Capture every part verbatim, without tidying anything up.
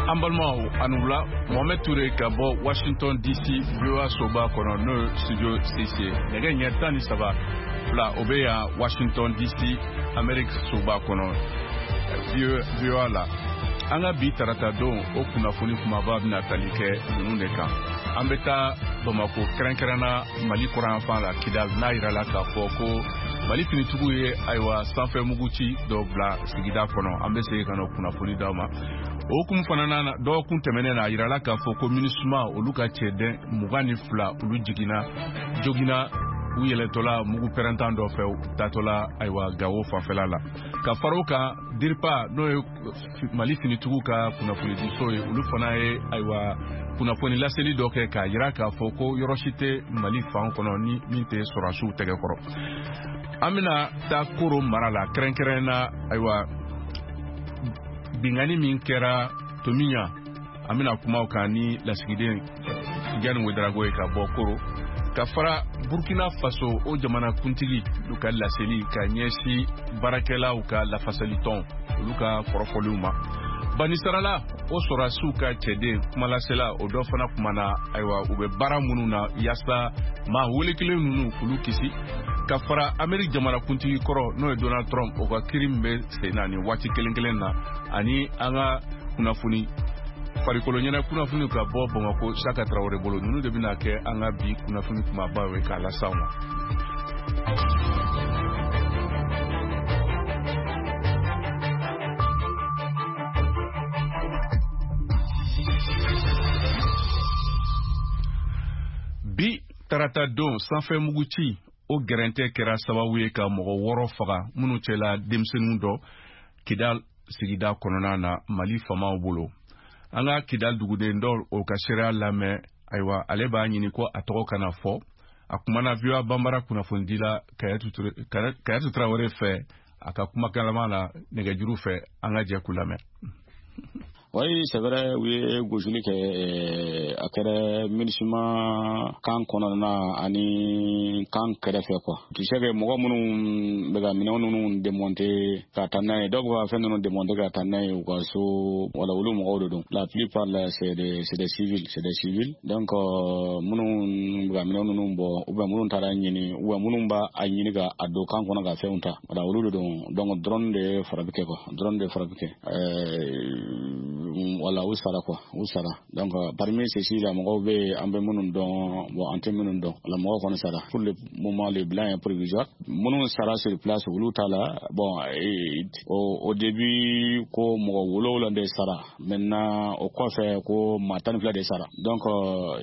Ambalmao Anoula, Mohamed Touré Kabo, Washington D C, Vioa Soba Kono, Studio C C. Nega Nyatani Saba, Fla Obeya, Washington D C, Amerique Soba Kono, Vioa La. Anga bi tarata don o kunafoni kumaba bina talike nunu de kan. An bɛ taa Bamako kɛrɛnkɛrɛnna Mali kɔrɔn fan la Kidal n'a yirala k'a fɔ ko Mali finitigiw ye ayiwa sanfɛ mugu ci dɔ bila sigida kɔnɔ. An bɛ segin ka na kunnafoni d'aw ma. O hukumu fana na dɔgɔkun tɛmɛnen na a yirala k'a fɔ ko MINUSMA olu ka cɛden mugan ni fila olu jiginna joginna u yɛlɛtɔla mugu pɛrɛntan dɔ fɛ u tatɔla ayiwa Gawo fanfɛla la. Ka faro kan DIRPA n'o ye Mali finitigiw ka kunnafoni diso ye olu fana ye ayiwa kunnafoni laseli dɔ kɛ k'a yira k'a fɔ ko yɔrɔ si tɛ Mali fan kɔnɔ ni min tɛ sɔrɔdasiw tɛgɛ kɔrɔ. An bɛna taa Koro mara la kɛrɛnkɛrɛnna ayiwa bingani min kɛra Tomiya an bɛna kuma o kan ni lasigiden Tijani Wederago ye ka bɔ Koro ka fara Burkina Faso o jamana kuntigi olu ka laseli ka ɲɛsi baarakɛlaw ka lafasali tɔn olu ka kɔrɔfɔliw ma. Banisarala o sɔrɔdasiw ka cɛden kumalasela o dɔ fana kumana ayiwa u bɛ baara minnu na yaasa maa wele kelen ninnu k'olu kisi ka fara Ameriki jamana kuntigi kɔrɔ n'o ye Donald Trump o ka kiiri min bɛ sen na nin waati kelen kelen na ani an ka kunnafoni farikolo ɲɛna kunnafoni ka bɔ Bamako Saka Traoré bolo ninnu de bɛna kɛ an ka bi kunnafoni kumaba ye k'a lase aw ma. Bi tarata don sanfɛ mugu ci o gɛrɛntɛ kɛra sababu ye ka mɔgɔ wɔɔrɔ faga minnu cɛla denmisɛnninw dɔ Kidal sigida kɔnɔna na Mali famaw bolo. An ka Kidal duguden dɔ o ka seereya lamɛn ayiwa ale b'a ɲini ko a tɔgɔ kana fɔ a kumana Vioa Bambara kunnafonidila Kayatu Traoré fɛ a ka kumakalama la nɛgɛjuru fɛ an ka jɛ k'u lamɛn. Oui, c'est vrai, oui, gojuli ke akere MINUSMA kan kɔnɔna ani kan kɛrɛfɛ quoi. Tu sais que mɔgɔ minnu bɛ ka minɛn ninnu démonter ka taa n'a ye dɔw bɛ ka fɛn ninnu démonter ka taa n'a ye u ka so wala olu mɔgɔw de don. La plupart là c'est des c'est des civils, c'est des civils. Donc minnu bɛ ka minɛn ninnu bɔ ou bien minnu taara ɲini ou bien minnu b'a a ɲini ka a don kan kɔnɔ ka fɛnw ta. Wala olu de don. Donc drone de fara bɛ kɛ quoi. Drone de fara bɛ kɛ. Euh Voilà, où ça là quoi, où ça là. Donc euh, parmi ceux-ci là, mɔgɔw bɛ an bɛ minnu dɔn, bon an tɛ minnu dɔn. La mɔgɔw kɔni sara. Pour le moment, le bilan est provisoire. Minnu sara sur place, olu ta la. Bon, et, au, au début, ko mɔgɔ wolonwula de sara. Maintenant, au kɔfɛ ko maa tan ni fila de sara. Donc euh,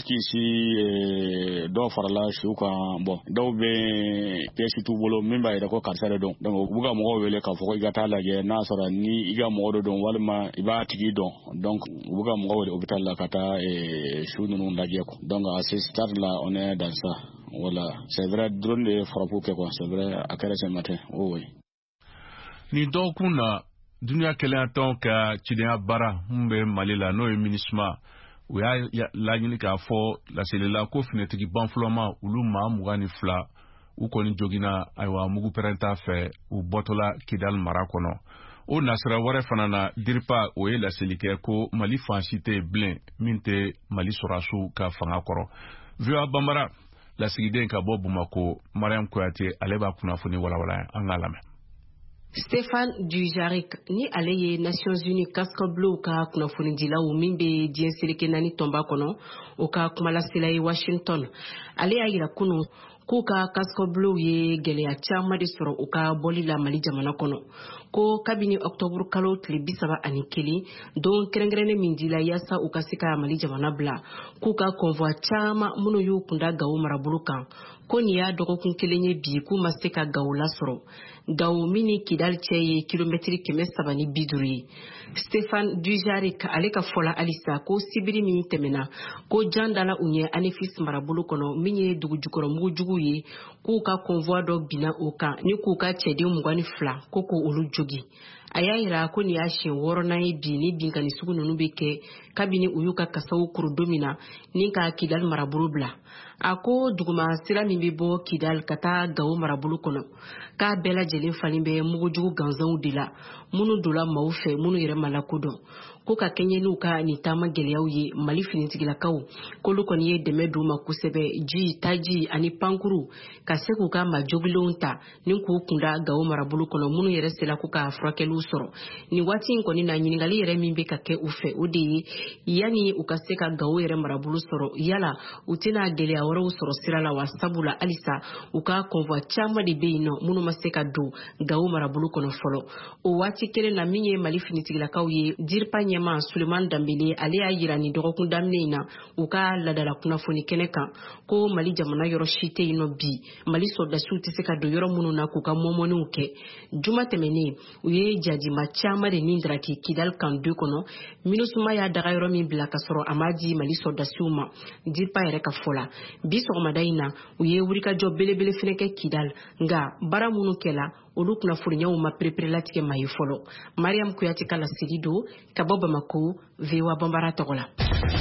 jusqu'ici, dɔw farala su kan. Bon, dɔw bɛ pièce t'u bolo min b'a yira ko karisa de don. Donc u bɛ ka mɔgɔw wele k'a fɔ ko i ka taa lajɛ n'a sɔrɔ ni i ka mɔgɔ de don walima i b'a tigi dɔn. Donc u bɛ ka mɔgɔw wele hôpital la ka taa su ninnu lajɛ quoi. Donc à ce stade là on est dans ça. Voilà, c'est vrai drone de frappe quoi, c'est vrai à quelle ce matin. Oh oui. Ni dɔgɔkun na dunuya kɛlɛ tɔn ka cidenya baara mun bɛ Mali la n'o ye MINUSMA u y'a laɲini k'a fɔ laselila ko finitigi banfulama olu maa mugan ni fila u kɔni joginna ayiwa mugu pɛrɛnta fɛ u bɔtɔla Kidal mara kɔnɔ. O nasira wɛrɛ fana na DIRPA o ye laseli kɛ ko Mali fan si tɛ bilen min tɛ Mali sɔrɔdasiw ka fanga kɔrɔ. Vioa Bambara lasigiden ka bɔ Bamako Mariam Kuyate ale b'a kunnafoni walawala an k'a lamɛn. Stéphane Dujarric ni ale ye Nations Unies casque bleu ka kunnafonidilaw min bɛ diɲɛ seleke naani tɔnba kɔnɔ o ka kumalasela ye Washington. Ale y'a yira kunun k'u ka casque bleu ye gɛlɛya caman de sɔrɔ u ka bɔli la Mali jamana kɔnɔ. Ko kabini octobre kalo tile bi saba ani kelen don kɛrɛnkɛrɛnnen min dila yaasa u ka se ka Mali jamana bila k'u ka convoi caman minnu y'u kunda Gawo marabolo kan ko nin y'a dɔgɔkun kelen ye bi k'u ma se ka Gawo lasɔrɔ. Gawo min ni Kidal cɛ ye kilomɛtiri kɛmɛ saba ni bi duuru ye. Stéphane Dujarric ale ka fɔla halisa ko sibiri min tɛmɛna ko jan dala u ɲɛ Anefis marabolo kɔnɔ min ye dugujukɔrɔ mugujugu ye k'u ka convoi dɔ binna o kan ni k'u ka cɛden mugan ni fila ko ko olu jogi. A y'a yira ko nin y'a siɲɛ wɔɔrɔnan ye bi ni binkani sugu ninnu bɛ kɛ kabini u y'u ka kasaw kuru don min na ni ka Kidal marabolo bila. A ko duguma sira min bɛ bɔ Kidal ka taa Gawo marabolo kɔnɔ k'a bɛɛ lajɛlen falen bɛ mugujugu gansanw de la minnu donna maaw fɛ minnu yɛrɛ ma lakodɔn ko ka kɛɲɛ n'u ka nin taama gɛlɛyaw ye Mali finitigilakaw k'olu kɔni ye dɛmɛ d'u ma kosɛbɛ ji taji ani pankuru ka se k'u ka majogilenw ta ni k'u kunda Gawo marabolo kɔnɔ minnu yɛrɛ sela k'u ka furakɛliw sɔrɔ nin waati in kɔni na ɲininkali yɛrɛ min bɛ ka kɛ u fɛ o de ye yani u ka se ka Gawo yɛrɛ marabolo sɔrɔ yala u tɛna gɛlɛya wɛrɛw sɔrɔ sira la wa sabula halisa u ka convoi caman de bɛ yen nɔ minnu ma se ka don Gawo marabolo kɔnɔ fɔlɔ o waati kelen na min ye Mali finitigilakaw ye Dirpa ɲɛma Suleman Danbele ale y'a yira nin dɔgɔkun daminɛ in na u ka ladala kunnafoni kɛnɛ kan ko Mali jamana yɔrɔ si tɛ yen nɔ bi Mali soldasiw tɛ se ka don yɔrɔ minnu na k'u ka mɔmɔniw kɛ juma tɛmɛnen u ye jajima caman de nin daraki Kidal kan deux kɔnɔ MINUSMA y'a daga yɔrɔ min bila ka sɔrɔ a ma di Mali soldasiw ma Dirpa yɛrɛ ka fɔ la bi sɔgɔmada in na u ye wulikajɔ belebele fɛnɛ kɛ Kidal nka baara minnu kɛla olu kunnafoniyaw ma pereperelatigɛ ma ye fɔlɔ Mariam Kuyate ka lasigi do ka bɔ Bamako V O A Bambara tɔgɔ la.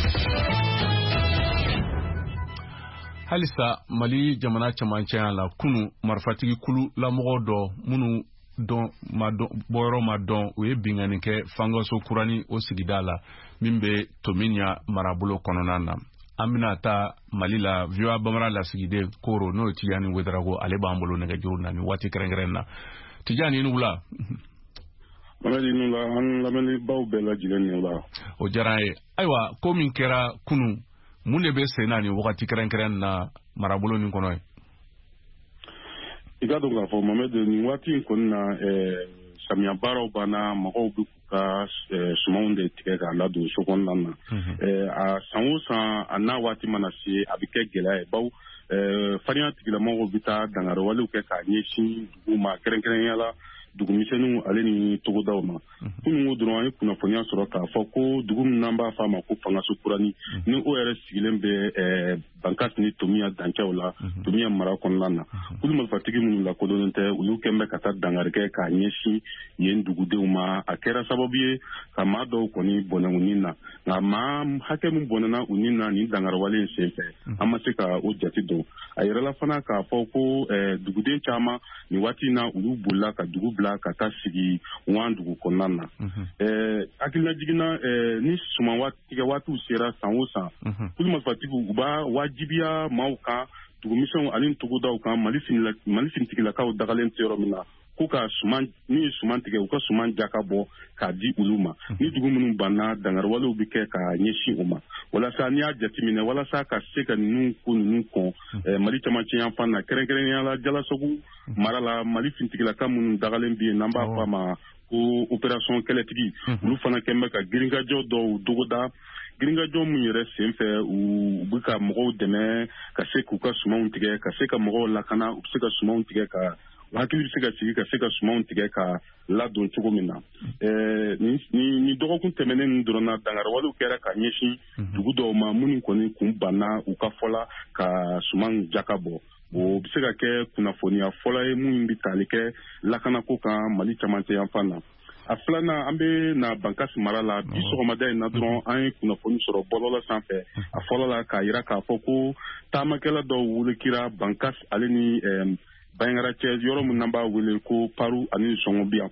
Halisa Mali jamana cɛmancɛ la kunu marifatigi kulu lamɔgɔ dɔ minnu dɔn ma dɔn bɔyɔrɔ ma dɔn u ye bingani kɛ Fangaso Kurani o sigida la min bɛ Tominya marabolo kɔnɔna na. An bɛna taa Mali la V O A Bambara lasigiden Koro n'o ye Tijani Wederago ale b'an bolo nɛgɛjuru na ni waati kɛrɛnkɛrɛn na. Tijani ni wula. Mamadi ni wula an lamɛnibaaw bɛɛ lajɛlen ni wula. O diyara an ye. Ayiwa ko min kɛra kunu mun de bɛ sen na ni wagati kɛrɛnkɛrɛn na marabolo nin kɔnɔ ye? I ka dɔn k'a fɔ Mamadi nin waati in kɔni na samiya baaraw banna mɔgɔw bɛ ka sumanw de tigɛ k'a ladon so kɔnɔna na. A san o san a n'a waati mana se a bɛ kɛ gɛlɛya ye baw farinya tigilamɔgɔw bɛ taa dangarewalew kɛ k'a ɲɛsin dugu ma kɛrɛnkɛrɛnya la dugumisɛnninw ale ni togodaw ma. Kununko dɔrɔn an ye kunnafoniya sɔrɔ k'a fɔ ko dugu min n'an b'a fɔ a ma ko Fangaso Kurani ni o yɛrɛ sigilen bɛ Bankas ni Tomiya dancɛw la Tomiya mara kɔnɔna na. Kulu marifatigi minnu lakodɔnnen tɛ olu kɛn bɛ ka taa dangari kɛ k'a ɲɛsin yen dugudenw ma a kɛra sababu ye ka maa dɔw kɔni bɔnɛ u nin na nka maa hakɛ min bɔnɛna u nin na nin dangarewale in senfɛ an ma se ka o jate dɔn. A yɛrɛla fana k'a fɔ ko duguden caman nin waati in na olu bolila ka dugu bila ka taa sigi wan dugu kɔnɔna na. Hakilina jiginna ni suman tigɛ waatiw sera san o san kulu marifatigi u b'a wajibiya maaw kan dugumisɛnw ani togodaw kan Mali finitigilakaw dagalen tɛ yɔrɔ min na ko ka suman ni ye suman tigɛ u ka suman ja ka bɔ k'a di olu ma ni dugu minnu banna dangarewalew bɛ kɛ ka ɲɛsin u ma walasa n'i y'a jateminɛ walasa ka se ka ninnu ko ninnu kɔn Mali camancɛ yan fan na kɛrɛnkɛrɛnnenya la Jalasago mara la Mali finitigilaka minnu dagalen bɛ yen n'an b'a fɔ a ma ko opération kɛlɛtigi olu fana kɛn bɛ ka giringajɔ dɔw dogoda giringajɔ min yɛrɛ sen fɛ u bɛ ka mɔgɔw dɛmɛ ka se k'u ka sumanw tigɛ ka se ka mɔgɔw lakana u bɛ se ka sumanw tigɛ ka hakili bɛ se ka sigi ka se ka sumanw tigɛ ka ladon cogo min na. Ni dɔgɔkun tɛmɛnen ninnu dɔrɔn na dangarewalew kɛra ka ɲɛsin dugu dɔw ma minnu kɔni kun banna u ka fɔla ka suman ja ka bɔ. O bɛ se ka kɛ kunnafoniya fɔlɔ ye min bɛ tali kɛ lakanako kan Mali camancɛ yan fan na. A filanan an bɛ na Bankas mara la bi sɔgɔmada in na dɔrɔn an ye kunnafoni sɔrɔ bɔlɔlɔ sanfɛ a fɔlɔ la k'a jira k'a fɔ ko taamakɛla dɔw wulekira Bankas ale ni Bayangara cɛ yɔrɔ min n'an b'a wele ko Paru ani Sɔngɔbiya.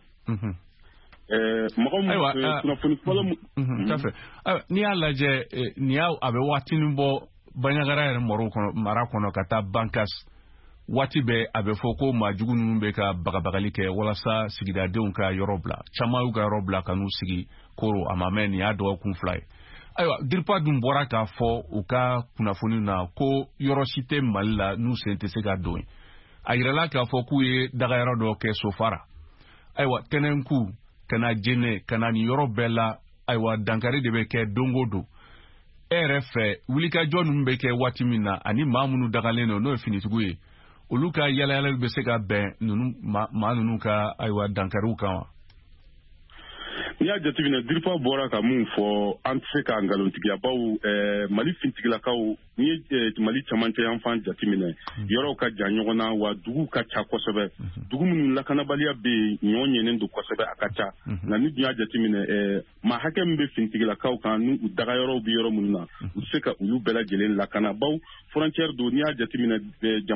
Mɔgɔ min kunnafoni fɔlɔ mun. N'i y'a lajɛ nin y'a a bɛ waatinin bɔ Bayangara yɛrɛ mara kɔnɔ ka taa Bankas waati bɛɛ a bɛ fɔ ko maa jugu ninnu bɛ ka bagabagali kɛ walasa sigidadenw ka yɔrɔ bila caman y'u ka yɔrɔ bila ka n'u sigi Koro a ma mɛn nin y'a dɔgɔkun fila ye. Ayiwa Dirpa dun bɔra k'a fɔ u ka kunnafoni na ko yɔrɔ si tɛ Mali la n'u sen tɛ se ka don. A yirala k'a fɔ k'u ye dagayɔrɔ dɔ kɛ Sofara. Ayiwa Tɛnɛnku ka na Jɛnɛ ka na nin yɔrɔ bɛɛ la ayiwa dankari de bɛ kɛ don o don. E yɛrɛ fɛ wulikajɔ ninnu bɛ kɛ waati min na ani maa minnu dagalen don n'o ye finitigiw ye olu ka yalayalali bɛ se ka bɛn ninnu maa ninnu ka ayiwa dankariw kan wa? N'i y'a jateminɛ Dirpa bɔra ka mun fɔ an tɛ se ka nkalontigiya baw Mali finitigilakaw n'i ye Mali camancɛ yan fan jateminɛ yɔrɔw ka jan ɲɔgɔn na wa duguw ka ca kosɛbɛ dugu minnu lakanabaliya bɛ yen ɲɔ ɲɛnen don kosɛbɛ a ka ca nka ni dun y'a jateminɛ maa hakɛ min bɛ finitigilakaw kan n'u dagayɔrɔw bɛ yɔrɔ minnu na u tɛ se ka olu bɛɛ lajɛlen lakana baw frontière don n'i y'a jateminɛ